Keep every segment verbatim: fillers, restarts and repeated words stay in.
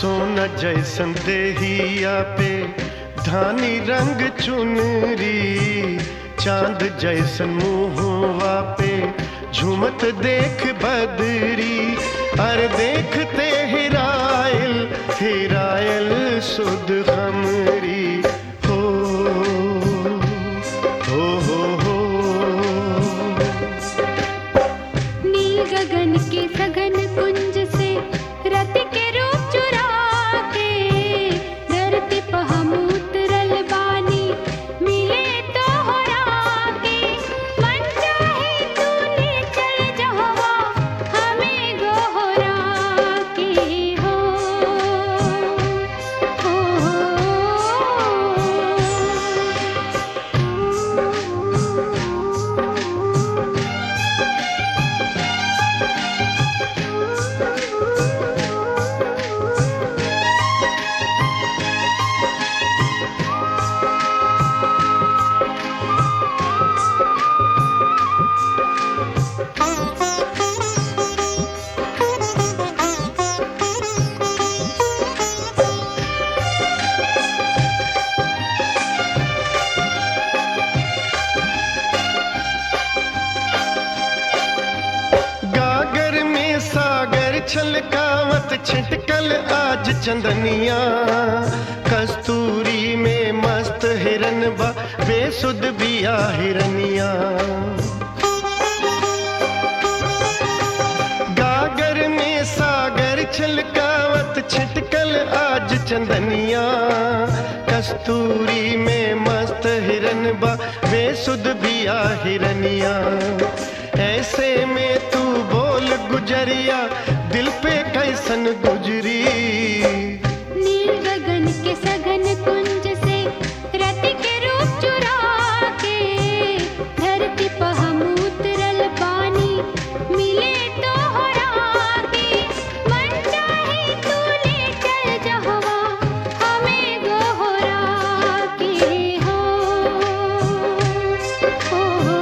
सोना जैसन देहिया पे धानी रंग चुनरी, चांद जैसन मुहवा पे झूमत देख बदरी। अर देखते हिरायल हिरायल सुध हमरी हो हो हो हो। नील गगन के सघन कुंज से रति के रूप चुरा के धरती पर हम उतरल बानी, मिले तो होरा के। मन चाहे तूने चल जहवा हमें गोहरा के हो हो छलकावत छिटकल आज चंदनिया, कस्तूरी में मस्त हिरन बा बेसुध बिया हिरनिया। गागर में सागर छलकावत छिटकल आज चंदनिया, कस्तूरी में मस्त हिरन बा बेसुध बिया हिरनिया। ऐसे में तू बोल गुजरिया दिल पे कैसन गुजरी। नील गगन के सघन कुंज से रति के रूप चुरा के धरती पर हम उतरल बानी, मिले तो होरा के। मन चाहे तूने चल जहवा हमें गोहरा के हो हो हो।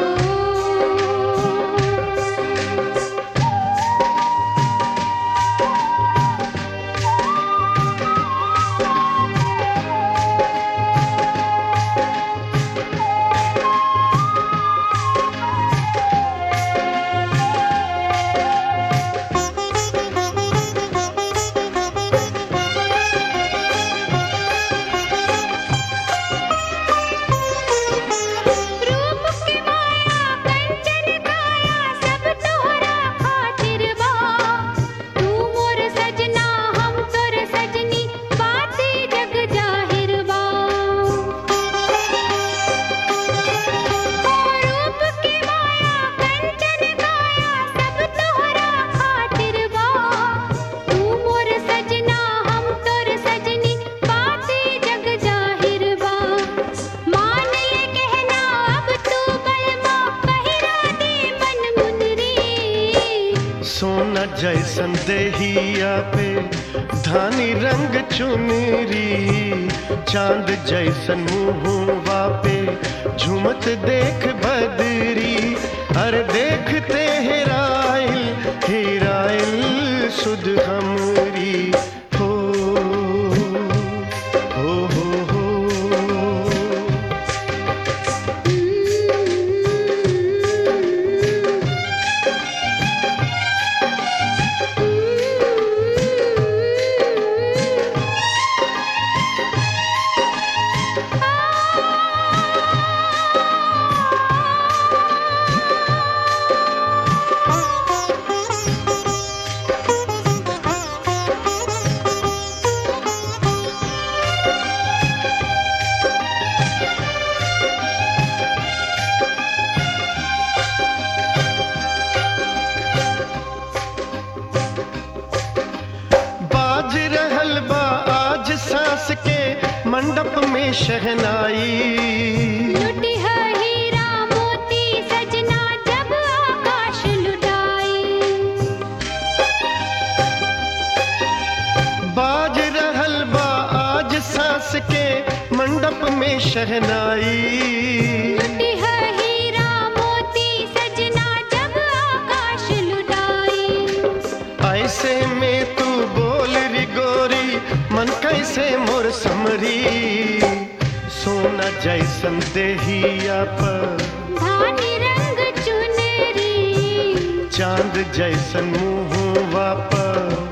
सोना जैसन देहिया पे धानी रंग चुनरी, चांद जैसन मुहवा पे झूमत देख बदरी। अर देखते हिरायल हिरायल सुध हमरी हो हो हो हो। सांस के मंडप में शहनाई, लुटी है हीरा मोती सजना जब आकाश लुटाई। बाज रहल बा आज सांस के मंडप में शहनाई, लुटी है हीरा मोती सजना जब आकाश लुटाई। ऐसे में तू बोल री गोरी समरी सोना जैसन देहिया पर धानी रंग चुनरी चांद जैसन मुँहवा पर